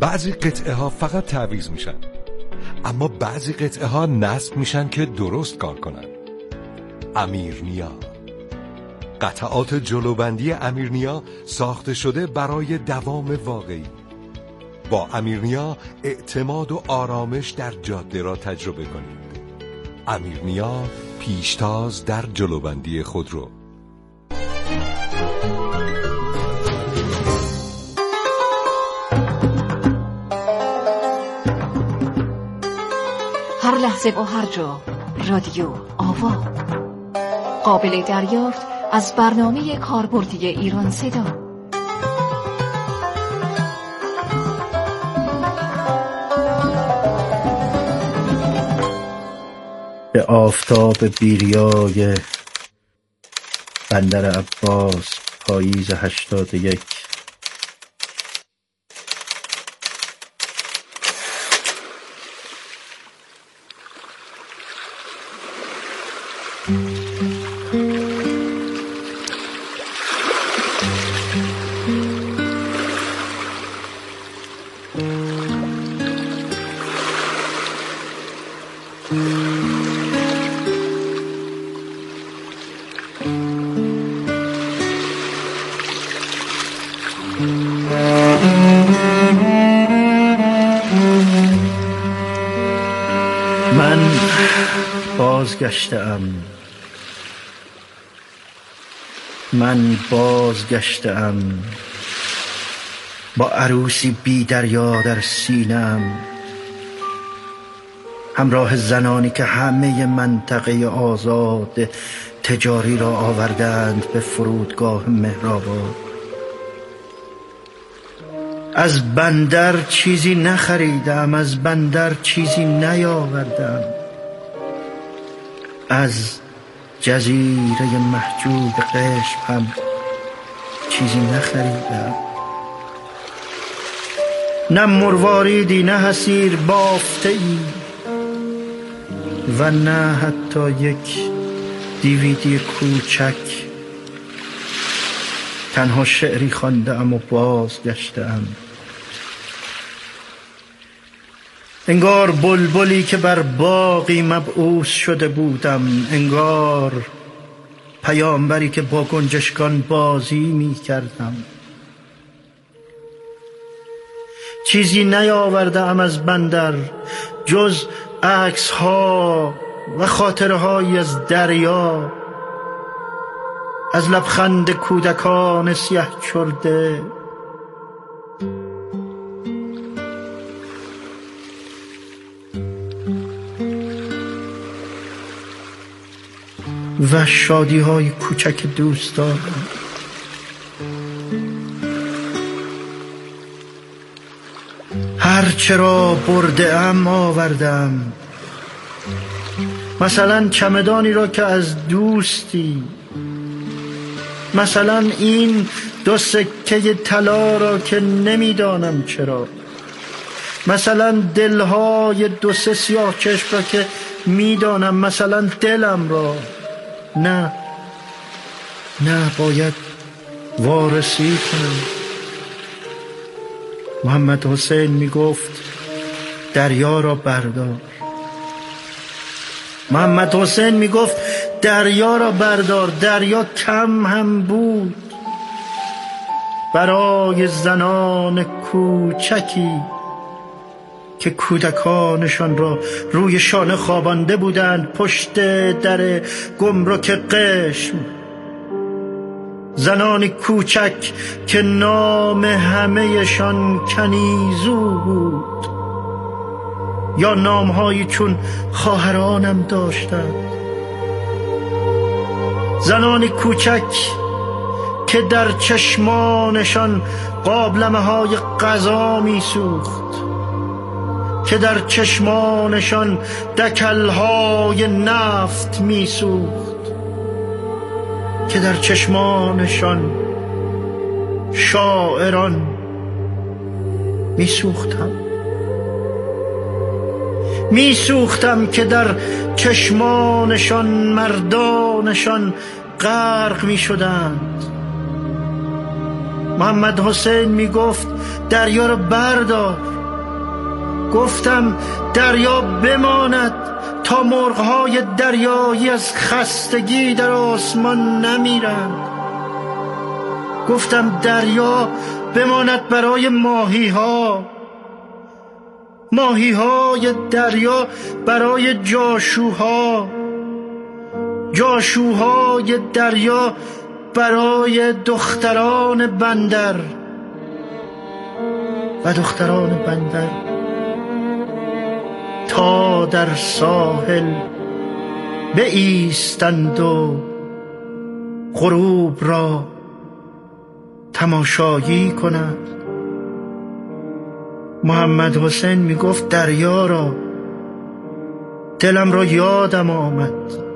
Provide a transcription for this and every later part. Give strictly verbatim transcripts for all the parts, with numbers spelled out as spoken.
بعضی قطعه ها فقط تعویض میشن، اما بعضی قطعه ها نصب میشن که درست کار کنن. امیرنیا، قطعات جلوبندی امیرنیا ساخته شده برای دوام واقعی. با امیرنیا اعتماد و آرامش در جاده را تجربه کنید. امیرنیا، پیشتاز در جلوبندی خودرو. هر لحظه و هر جا رادیو آوا، قابل دریافت از برنامه کاربردی ایران صدا. به آفتاب بیریای بندر عباس، پاییز هشتاد و یک. من بازگشتم، من بازگشتم با عروسی بی دریا در سینه‌ام، همراه زنانی که همه منطقه آزاد تجاری را آوردند به فرودگاه مهرآباد. از بندر چیزی نخریدم، از بندر چیزی نیاوردم، از جزیره محجوب قشم هم چیزی نخریدم. نه مرواریدی، نه حصیر بافته ای و نه حتی یک دیویدی کوچک. تنها شعری خواندم و بازگشتم. انگار بلبلی که بر باغی مبعوث شده بودم، انگار پیامبری که با گنجشکان بازی می کردم. چیزی نیاوردم از بندر جز عکس ها و خاطره هایی از دریا، از لبخند کودکان سیاه چرده، و شادی های کوچک دوستان. هر چرا برده ام آوردم، مثلا چمدانی را که از دوستی، مثلا این دو سکه طلا را که نمیدانم چرا، مثلا دلهای دو سه سیاه چشم را که میدانم، مثلا دلم را. نه نه، باید وارسی کنم. محمد حسین میگفت دریا را بردار. محمد حسین میگفت دریا را بردار. دریا کم هم بود برای زنان کوچکی که کودکانشان را روی شانه خوابانده بودند پشت در گمرک قشم. زنانی کوچک که نام همه‌شان کنیزو بود، یا نامهایی چون خواهرانم داشتند. زنانی کوچک که در چشمانشان قابلمه های غذا می سوخت، که در چشمانشان دکلهای نفت می سوخت، که در چشمانشان شاعران می سوختم. می سوختم که در چشمانشان مردانشان غرق می شدند. محمد حسین میگفت دریا رو بردار. گفتم دریا بماند تا مرغ‌های دریایی از خستگی در آسمان نمیرند. گفتم دریا بماند برای ماهی‌ها، ماهی‌های دریا برای جاشوها، جاشوهای دریا برای دختران بندر و دختران بندر تا در ساحل بایستند و غروب را تماشایی کنند. محمد حسین می گفت دریا را، دلم را یادم آمد.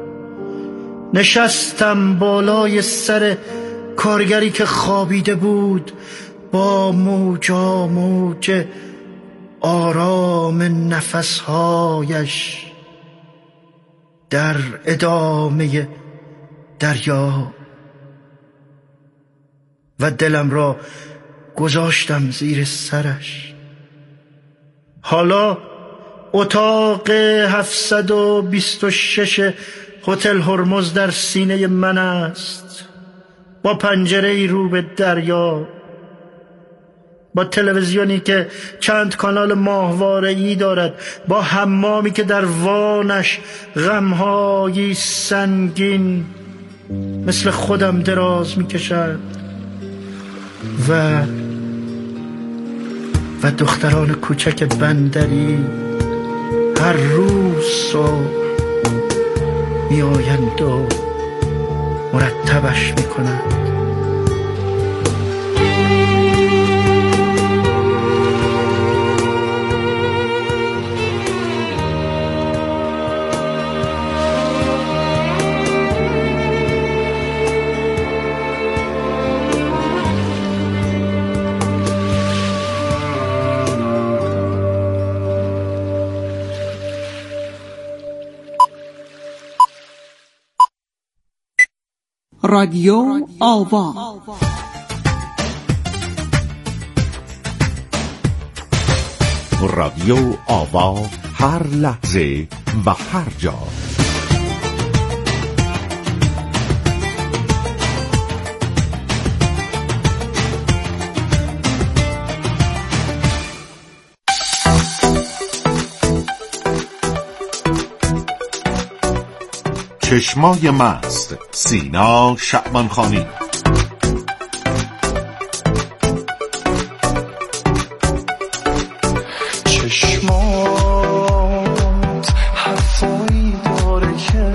نشستم بالای سر کارگری که خوابیده بود، با موجا موج آرام نفسهایش در ادامه دریا، و دلم را گذاشتم زیر سرش. حالا اتاق هفتصد و بیست و شش هتل هرمز در سینه من است، با پنجره‌ای رو به دریا، با تلویزیونی که چند کانال ماهواره‌ای دارد، با حمامی که در وانش غم‌هایی سنگین مثل خودم دراز می‌کشد، و و دختران کوچک بندری هر روز صبح می آیند و مرتبش می کنند. رادیو آوا، رادیو آوا، هر لحظه و هر جا. چشمای مست، سینا شعبانخانی. چشمات حرفایی داره که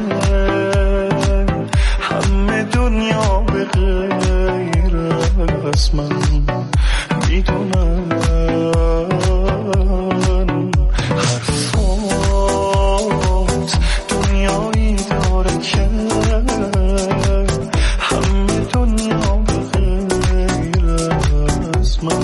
همه دنیا به غیر از من میدونن. حرفات دنیایی داره که همه دنیا به غیر از من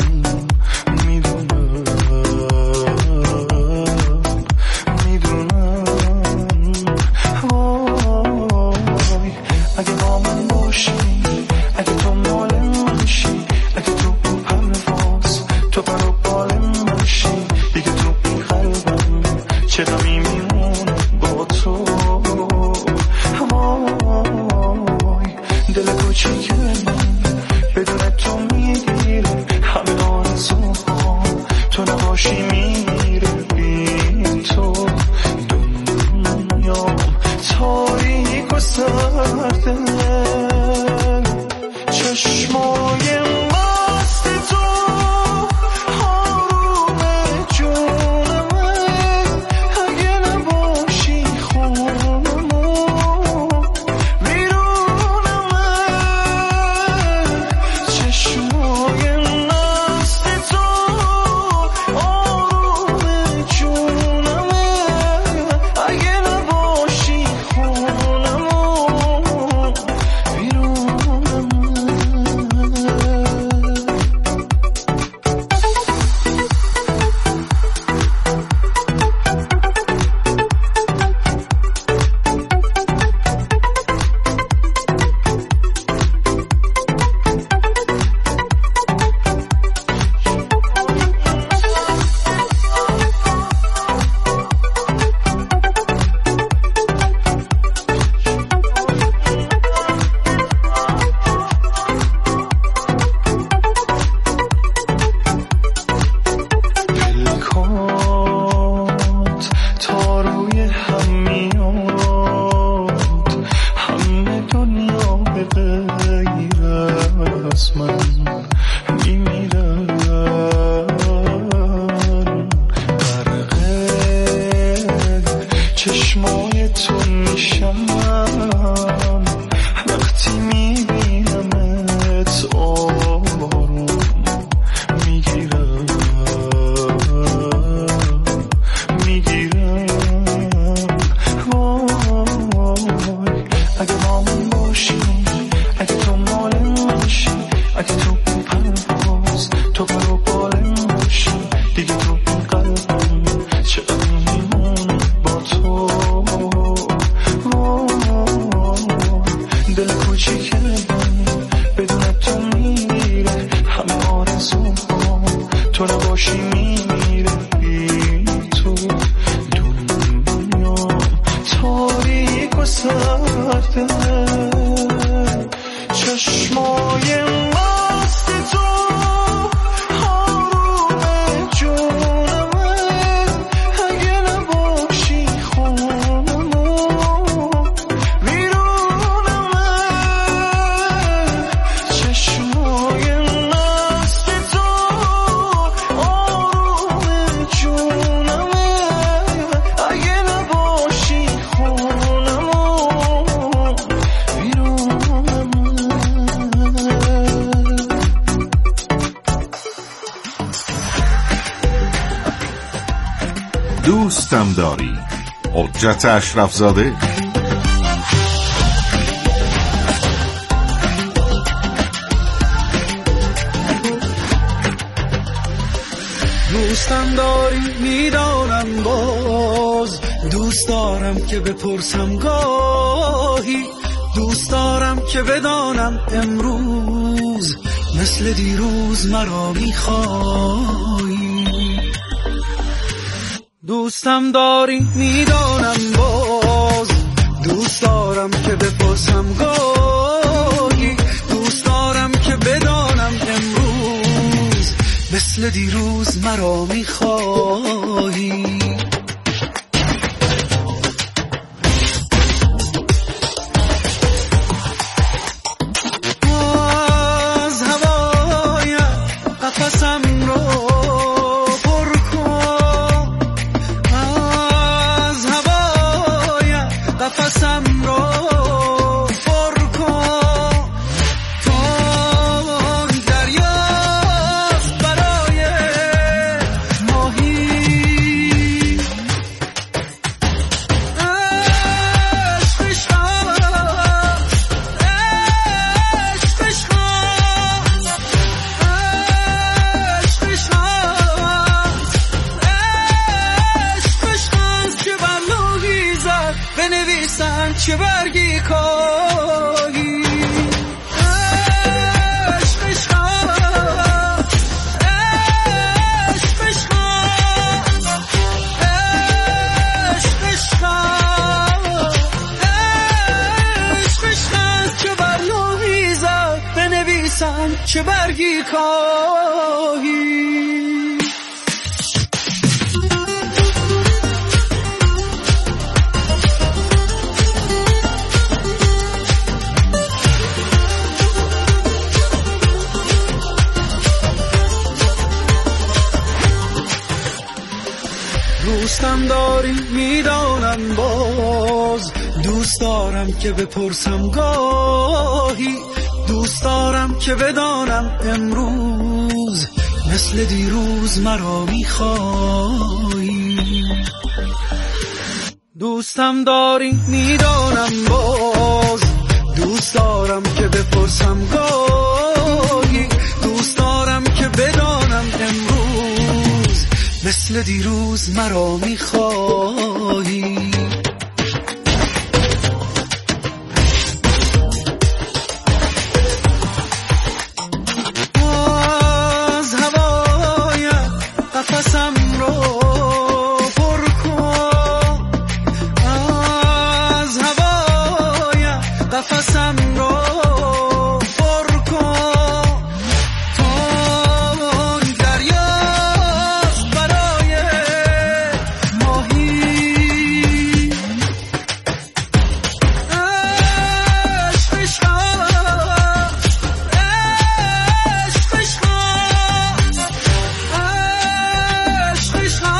دل چشمای مست تو آروم جونمه اگه نباشی خونمو بیرونمه چشمای مست تو آروم جونمه اگه نباشی خونمو دوستم داری حجت اشرف زاده. دوستم داری میدانم باز دوست دارم که بپرسم گاهی دوست دارم که بدانم امروز مثل دیروز مرا میخوایی دوستم داری میدانم باز دوست دارم که بپرسم گاهی دوست دارم که بدانم امروز مثل دیروز مرا میخوایی از هوای قفسم رو پر کن از هوای قفسم رو پر کن تو دریاست برای ماهی عشق بنویسن چه برگی کاهی عشق عشق عشق عشق عشق عشق عشق عشق چه بر لوحی زد بنویسن چه برگی کاهی دوستم داری میدانم باز دوست دارم که بپرسم گاهی دوست دارم که بدانم امروز مثل دیروز مرا میخوایی دوستم داری میدانم باز دوست دارم که بپرسم گاهی دوست دارم که بدانم امروز مثل دیروز مرا میخوایی از هوای قفسم رو پر کن از هوای قفسم رو پر کن تو دریاست برای ماهی عشق عشق عشق عشق عشق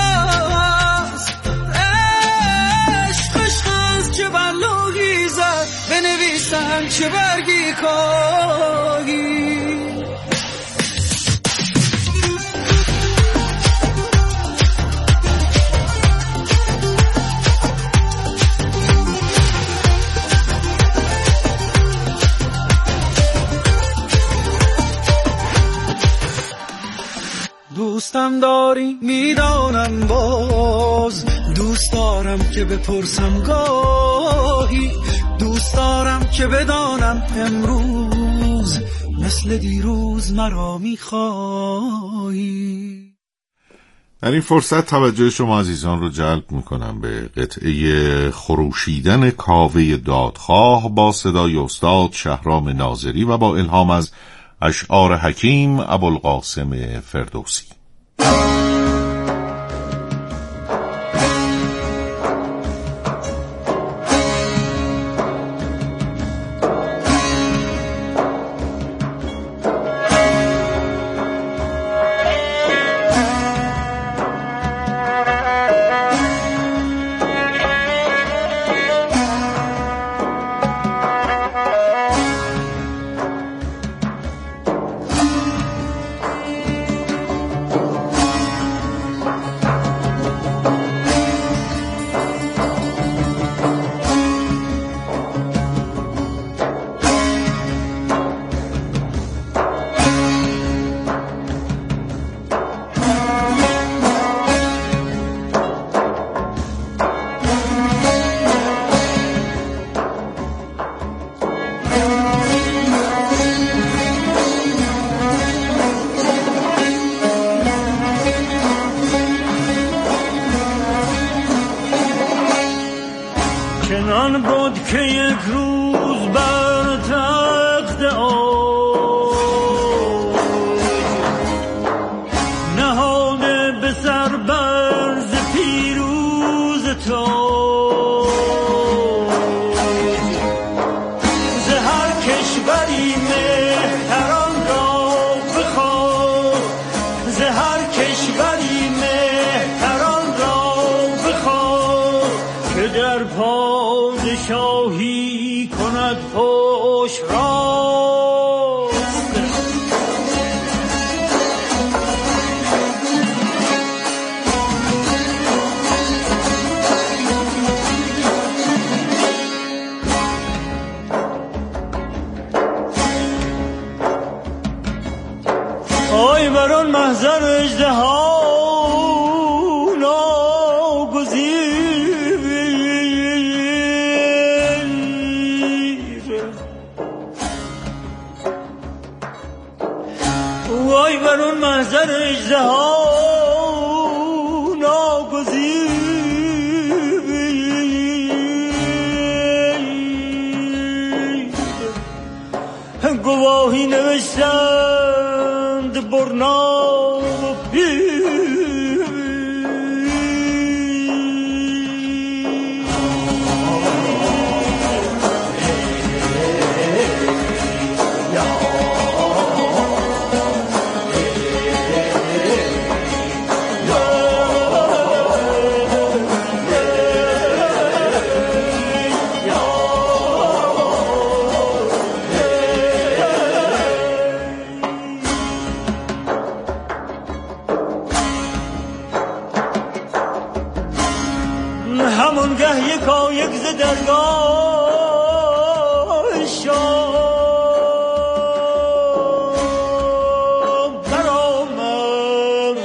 عشق عشق چه بر لوحی زد بنویسن چه برگی کاهی دوستم داری میدانم باز دوست دارم که بپرسم گاهی دوست دارم که بدانم امروز مثل دیروز مرا میخوایی در این فرصت توجه شما عزیزان رو جلب میکنم به قطعه خروشیدن کاوه دادخواه با صدای استاد شهرام ناظری و با الهام از اشعار حکیم ابوالقاسم فردوسی. چنان بود که یک روز بر تخت اوج نهاده به سر برز پیروز تاج ز هر کشوری مهتران را بخواد ز هر کشوری مهتران را بخواد که در پادشاهی کند پشت راست آی بر آن محضر اژدها وای بر اون محضر اژدها ناگزیر گواهی نوشتند برنا و پیر همونگه یکا یک ز درگاه شام برآمد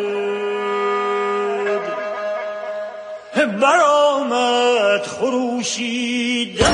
برآمد خروشیدن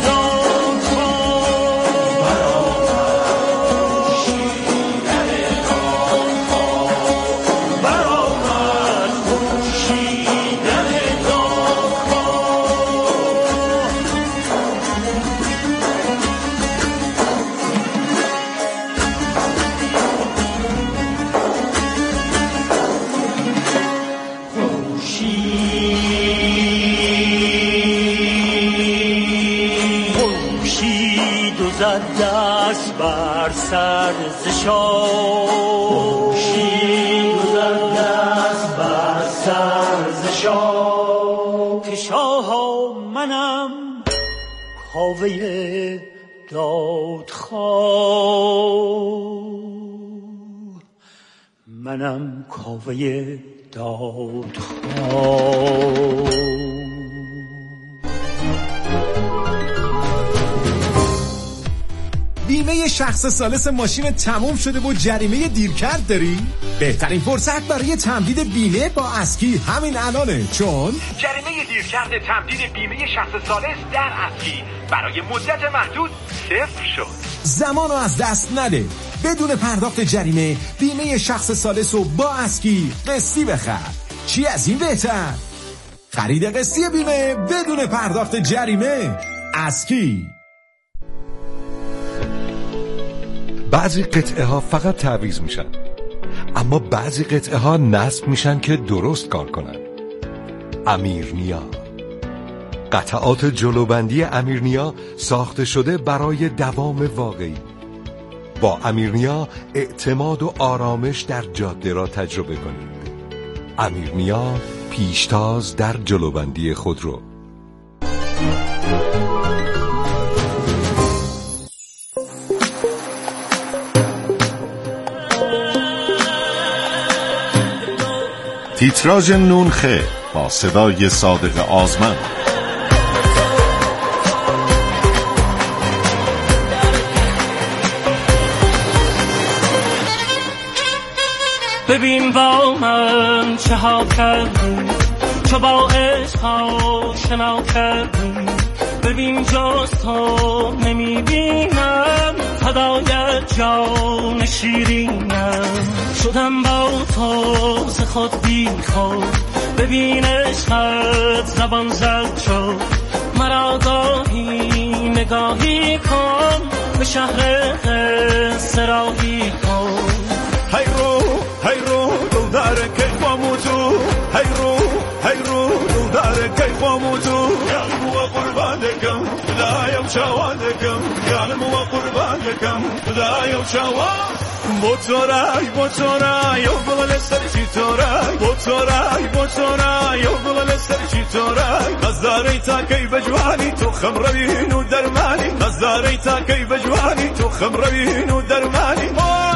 دست بر سر ز شاه دست بر سر ز شاه که شاه منم کاوه دادخواه منم کاوه دادخواه. بیمه شخص ثالث ماشین تموم شده و جریمه دیرکرد داری؟ بهترین فرصت برای تمدید بیمه با اسکی همین الانه، چون جریمه دیرکرد تمدید بیمه شخص ثالث در اسکی برای مدت محدود صفر شد. زمانو از دست نده. بدون پرداخت جریمه بیمه شخص ثالث و با اسکی قسطی بخر. چی از این بهتر؟ خرید قسطی بیمه بدون پرداخت جریمه. اسکی. بعضی قطعه ها فقط تعویض میشن، اما بعضی قطعه ها نصب میشن که درست کار کنن. امیرنیا. قطعات جلوبندی امیرنیا ساخته شده برای دوام واقعی. با امیرنیا اعتماد و آرامش در جاده را تجربه کنید. امیرنیا، پیشتاز در جلوبندی خودرو. تیتراژ نونخه با صدای صادق آزمند. ببین با من چه ها کردی، چه با عشق آشنا کردی. ببین جز تو نمیبینم، فدای جان شیرینم. شدم با تو ز خود بی خود، ببین عشقت زبان زد شد. مرا گاهی نگاهی کن، به شهر قصه راهی کن. هی رو هی رو دل داره که خامو تو، هی رو هی رو دل داره که خامو تو. یالمو قربان دکم خدایم شوان دکم، یالمو قربان دکم خدایم شوان. بوتورای بوتورای او گل سرچی تورای، بوتورای بوتورای او گل سرچی تورای. نظاری تا کی بجوانی تو خمروین و درمانی، نظاری تا کی بجوانی تو خمروین و درمانی.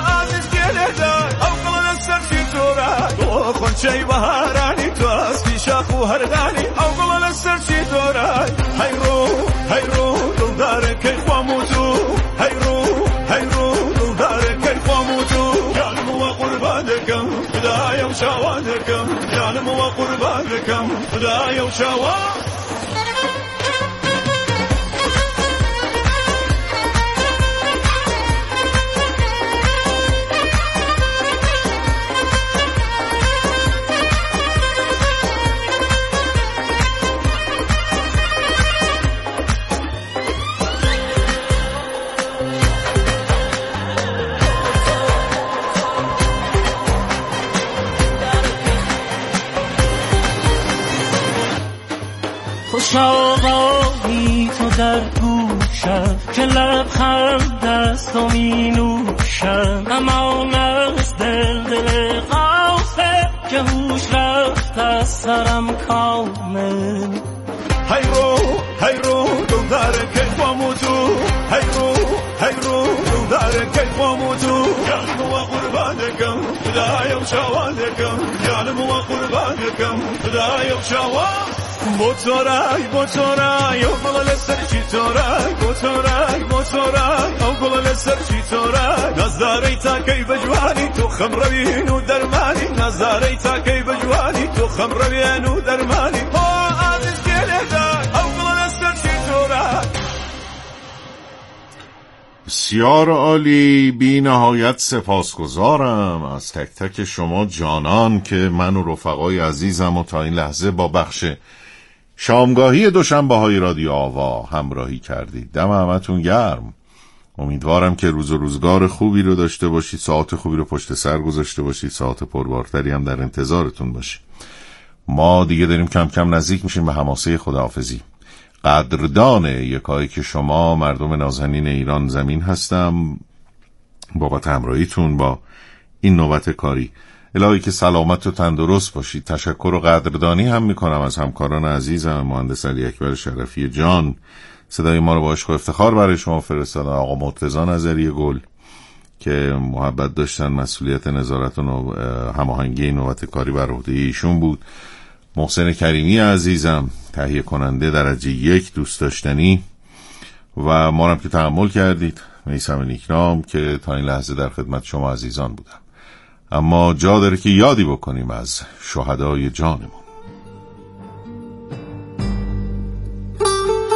خونچه بهارانی تو هستی شاخ و هرگانی، او گل سرچی دورای. هی رو هی رو دل داره که خامو تو، هی رو هی رو دل داره که خامو تو. یالمو قربان دکم خدایم شوان دکم، یالمو قربان دکم خدایم شوان. شاقایی تو در گوشم که لبخند دست و می نوشم. امان از دل دل غافه که هوش رفت از سرم کامل. هی رو هی رو دل داره که خامو تو، هی رو هی رو دل داره که خامو تو. یالمو قربان دکم خدایم شوان دکم، یالمو قربان دکم خدایم شوان. بوتورای بوتورای او گل سرچی تورای، بوتورای بوتورای او گل سرچی تورای. نظاری تا کی بجوانی تو خمروین و درمانی، نظاری تا کی بجوانی تو خمروین و درمانی. او عزیز گله او گل سرچی تورای. بسیار عالی. بی نهایت سپاسگزارم از تک تک شما جانان که من و رفقای عزیزم و تا این لحظه با بخش شامگاهی دوشنبه های رادیو آوا همراهی کردید. دم همتون گرم. امیدوارم که روز و روزگار خوبی رو داشته باشید، ساعت خوبی رو پشت سر گذاشته باشید، ساعت پربارتری هم در انتظارتون باشه. ما دیگه داریم کم کم نزدیک میشیم به حماسه خداحافظی. قدردان یکایی که شما مردم نازنین ایران زمین هستم بابت همراهیتون با این نوبت کاری. الهی که سلامت و تندرست باشید. تشکر و قدردانی هم میکنم از همکاران عزیزم، مهندس علی اکبر شرفی جان صدای ما رو با عشق و افتخار برای شما فرستادن، آقا مرتضی نظری گل که محبت داشتن، مسئولیت نظارت و هماهنگی نوبت کاری بر عهده ایشون بود، محسن کریمی عزیزم تهیه کننده درجه یک دوست داشتنی و ما هم که تحمل کردید، میثم نیکنام که تا این لحظه در خدمت شما عزیزان بودم. اما جا داره که یادی بکنیم از شهدای جانمون.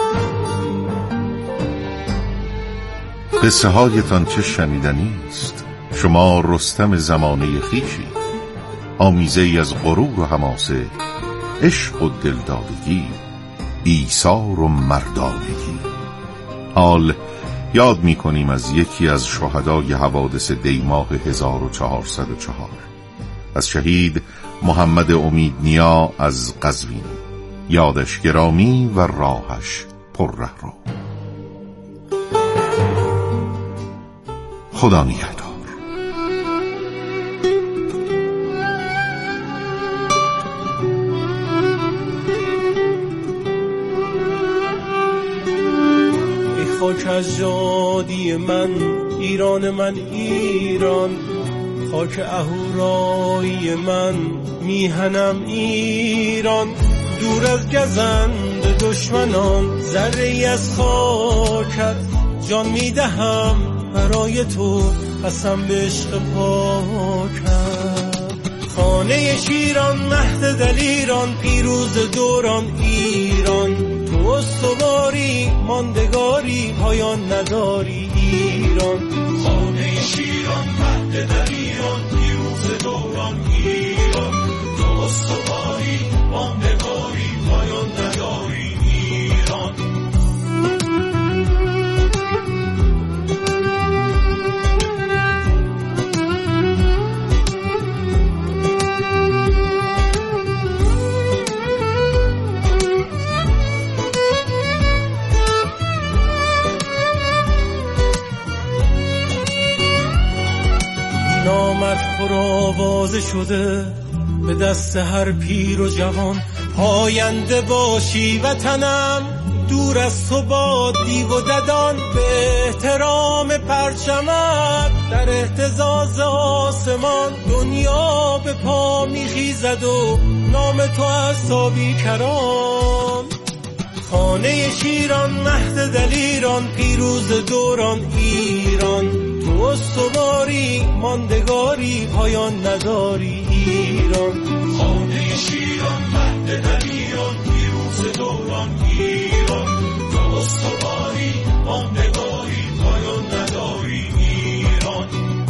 قصه هایتان چه شنیدنی است، شما رستم زمانه خویشی، آمیزه ای از غرور و حماسه، عشق و دلدادگی، ایثار و مردانگی. حال یاد می کنیم از یکی از شهدای حوادث دیماه هزار و چهارصد و چهار، از شهید محمد امید نیا از قزوین. یادش گرامی و راهش پر رهرو. خدا نگهدار. خاک از جادی من، ایران من ایران، خاک اهورایی من، میهنم ایران. دور از گزند دشمنان، ذره ای از خاکت جان میدهم برای تو، قسم به عشق پاکت. خانه شیران، مهد دلیران، پیروز دوران ایران. تو استواری، ماندگاری، پایان نداری ایران. خانه شیران، مهد دلیران، پیروز دوران ایران. تو استواری، ماندگاری، پایان نداری ایران. نامت پرآوازه شده به دست هر پیر و جوان. پاینده باشی وطنم، دور از تو با دیو و ددان. به احترام پرچمت در اهتزاز آسمان، دنیا به پا میخیزد و نام تو از تابی کران. خانه شیران، مهد دلیران، پیروز دوران ایران. تو استواری، ماندگاری، پایان نداری ایران. خانه شیران، مهد دلیران، پیروز دوران ایران. تو استواری، ماندگاری، پایان نداری ایران.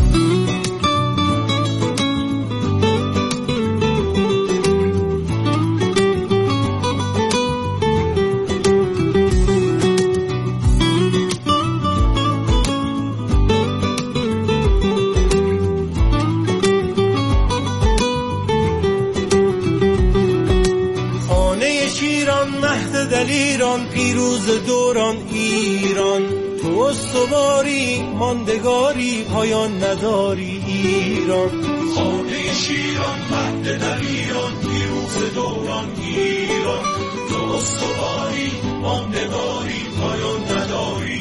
دلیران، پیروز دوران ایران. تو استواری، ماندگاری، پایان نداری ایران. خانه شیران، مهد دلیران، پیروز دوران ایران. تو استواری، ماندگاری، پایان نداری